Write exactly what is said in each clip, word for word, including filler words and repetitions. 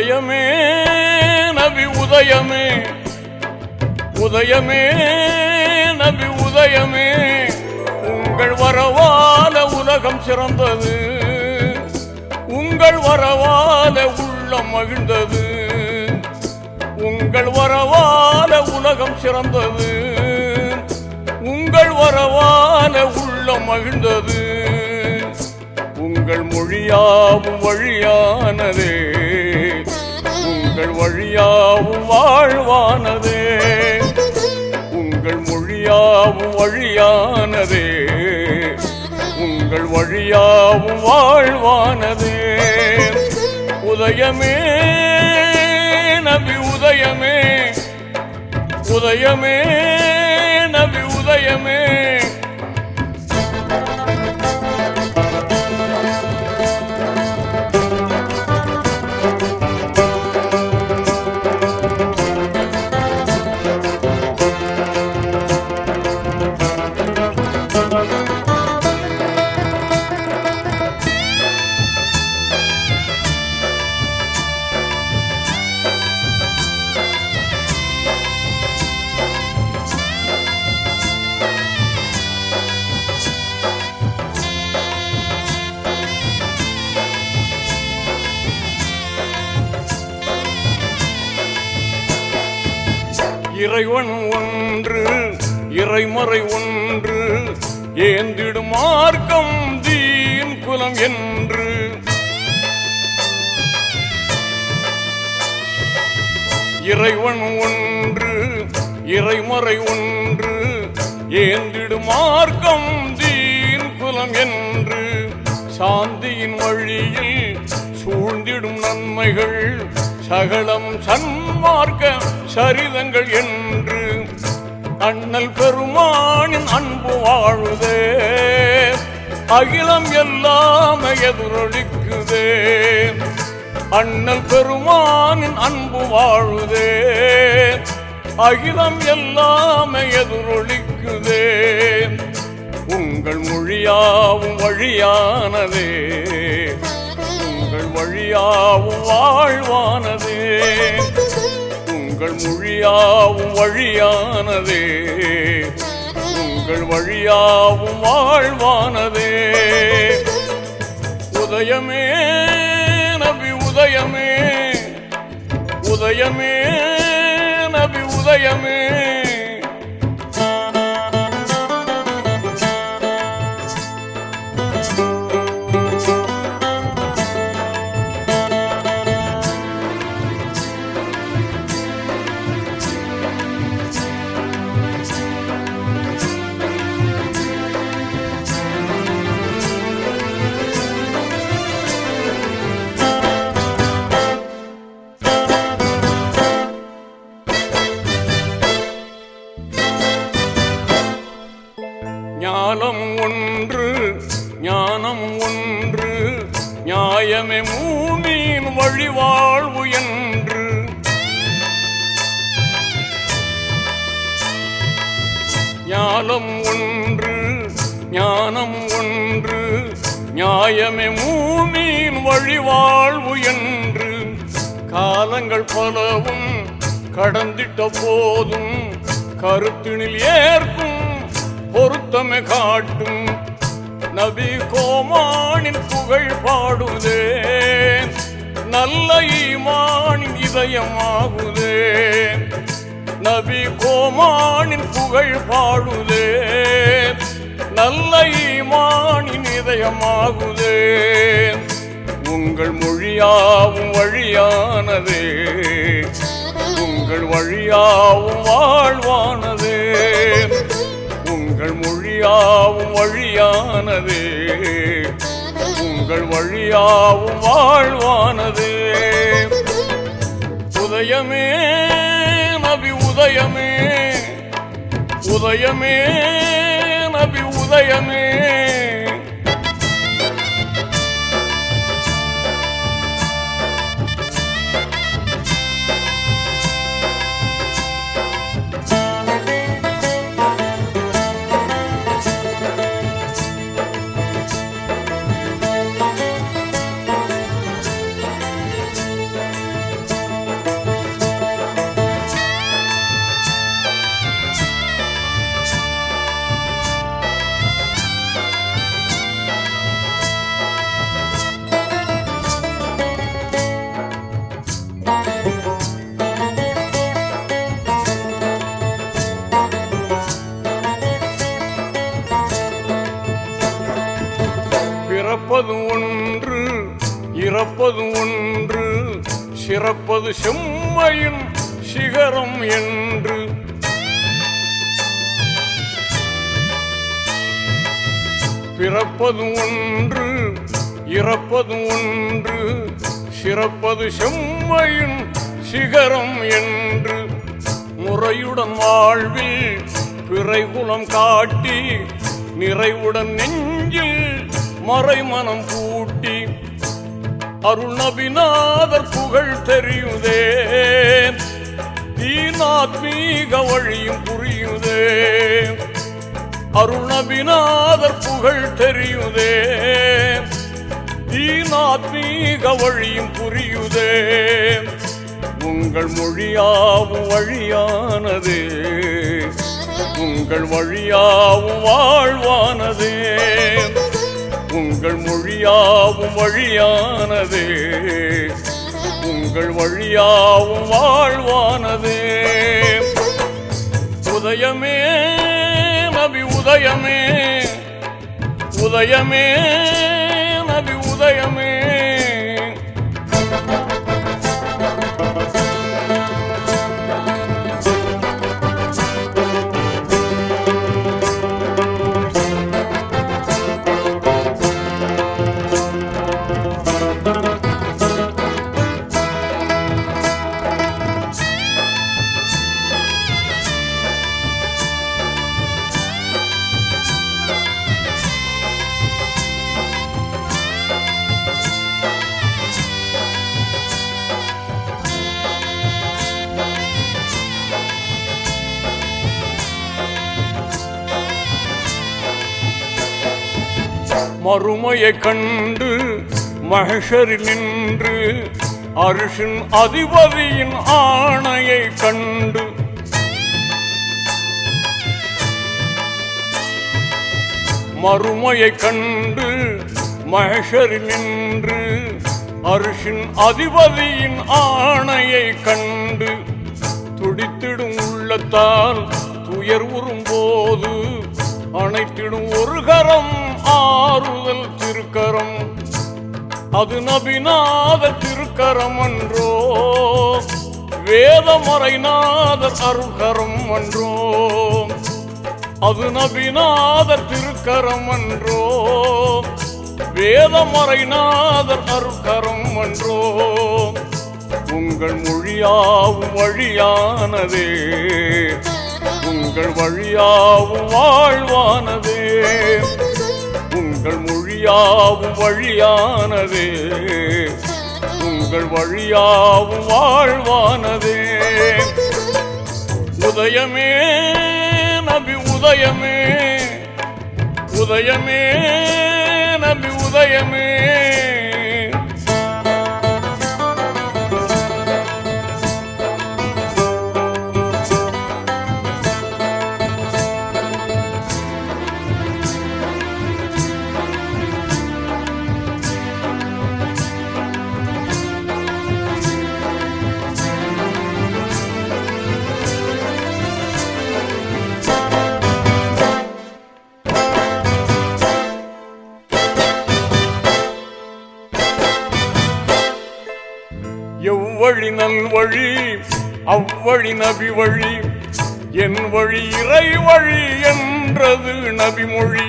உதயமே நபி உதயமே, உதயமே நபி உதயமே, உங்கள் வரவால உலகம் சிறந்தது, உங்கள் வரவால உள்ளம் மகிழ்ந்தது, உங்கள் வரவால உலகம் சிறந்தது, உங்கள் வரவால உள்ளம் மகிழ்ந்தது, உங்கள் மொழியாவும் வழியானதே, உங்கள் வழியாவும் வாழ்வானதே, உங்கள் மொழியாவும் வழியானதே, உங்கள் வழியாவும் வாழ்வானதே. உதயமே நபி உதயமே, உதயமே நபி உதயமே. இறைவன் ஒன்று இறைமறை ஒன்று, ஏந்திடும் மார்க்கம் தீன் குலம் என்று, இறைவன் ஒன்று இறைமறை ஒன்று, ஏந்திடும் மார்க்கம் தீன் குலம் என்று, சாந்தியின் வழியில் சூழ்ந்திடும் நன்மைகள் சகலம் சன்மார்க்க சரிதங்கள் என்று, அண்ணல் பெருமானின் அன்பு வாழுதே, அகிலம் எல்லாம் எதிரொலிக்குதே, அண்ணல் பெருமானின் அன்பு வாழுதே, அகிலம் எல்லாம் எதிரொலிக்குதே, உங்கள் மொழியாவும் வழியானதே, உங்கள் வழியாவும் வாழ்வானதே, உங்கள் மொழியாவும் வழியானதே, உங்கள் வழியாவும் வாழ்வானதே. உதயமே நபி உதயமே, உதயமே நபி உதயமே. ஞானம் ஒன்று ஞானம் ஒன்று, நியாயமே மூமின் வழிவாழ்வு என்று, ஞானம் ஒன்று ஞானம் ஒன்று, நியாயமே மூமின் வழிவாழ்வு என்று, காலங்கள் பலவும் கடந்திட்ட போதும் கருத்தினில் ஏற்கும் பொருத்தமை காட்டும், நபி கோமானின் புகழ் பாடுதே, நல்ல ஈமானின் இதயமாகுதே, நபி கோமானின் புகழ் பாடுதே, நல்ல ஈமானின் இதயமாகுதே, உங்கள் மொழியாவும் வழியானதே, உங்கள் வழியாவும் வாழ்வானதே, உங்கள் மொழியாவும் வழியானதே, உங்கள் வழியாவும் வாழ்வானதே. உதயமே நபி உதயமே, உதயமே நபி உதயமே. பிறப்பது ஒன்று சிறப்பது செம்மையின் சிகரம் என்று. பிறப்பது ஒன்று இறப்பது ஒன்று சிறப்பது செம்மையின் சிகரம் என்று. முறையுடன் வாழ்வில் பிறைகுலம் காட்டி நிறைவுடன் நெஞ்சில் மறைமனம் கூட்டி அருள் நபிநாதர் புகழ் தெரியுதே தீனாத்மீக வழியும் புரியுதே. அருள் நபிநாதர் புகழ் தெரியுதே தீனாத்மீக வழியும் புரியுதே. உங்கள் மொழியாவும் வழியானதே உங்கள் வழியாவும் வாழ்வானதே. உங்கள் மொழியாவும் வழியானதே உங்கள் வழியாவும் வாழ்வானதே. உதயமே நபி உதயமே உதயமே நபி உதயமே. மறுமையை கண்டு மஹ்ஷரில் நின்று அர்ஷின் அதிபதியின் ஆணையை கண்டு. மறுமையை கண்டு மஹ்ஷரில் நின்று அர்ஷின் அதிபதியின் ஆணையை கண்டு. துடித்திடும் உள்ளத்தால் துயர் உறும் போது அனைத்திடும் ஒரு கரம் ஆறுதல் திருக்கரம். அது நபிநாதர் திருக்கரம் அன்றோ வேதமறைநாதர் அருள்கரம் அன்றோ. அது நபிநாதர் திருக்கரம் அன்றோ வேதமறைநாதர் அருள்கரம் அன்றோ. உங்கள் மொழியாவும் வழியானதே உங்கள் வழியாவும் வாழ்வானதே. உங்கள் மொழியாவும் வழியானதே உங்கள் வழியாவும் வாழ்வானதே. உதயமே நபி உதயமே உதயமே நபி உதயமே. எவ்வழி நல்வழி அவ்வழி நபி வழி என் வழி இறை வழி என்றது நபிமொழி.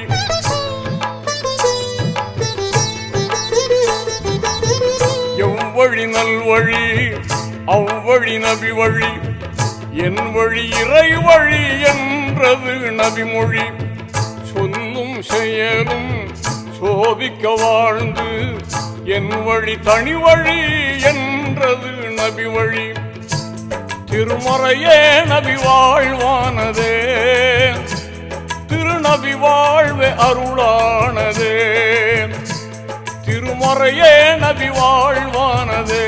எவ்வழி நல்வழி அவ்வழி நபி வழி என் வழி இறை வழி என்றது நபிமொழி. சொல்லும் செயலும் சோதிக்க வாழ்ந்து என் வழி தனி வழி என்றது நபி வழி. திருமறையே நபி வாழ்வானதே திருநபி வாழ்வே அருளானதே. திருமறையே நபி வாழ்வானதே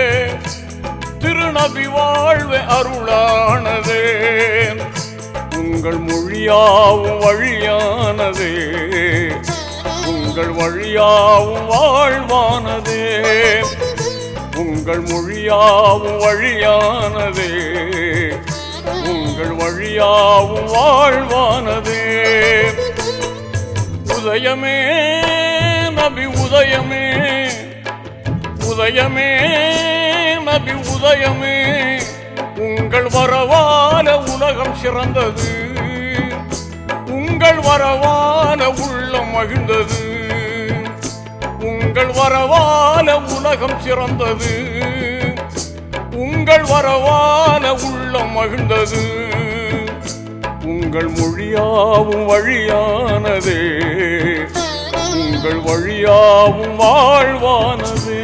திருநபி வாழ்வே அருளானதே. உங்கள் மொழியாவும் வழியானதே உங்கள் வழியாவும் வாழ்வானதே. உங்கள் மொழியாவும் வழியானதே உங்கள் வழியாவும் வாழ்வானதே. உதயமே நபி உதயமே உதயமே நபி உதயமே, உங்கள் வரவான உலகம் சிறந்தது, உங்கள் வரவான உள்ளம் மகிழ்ந்தது, உங்கள் வரவான உலகம் சிறந்தது, உங்கள் வரவான உள்ளம் மகிழ்ந்தது, உங்கள் மொழியாவும் வழியானதே, உங்கள் வழியாவும் வாழ்வானதே.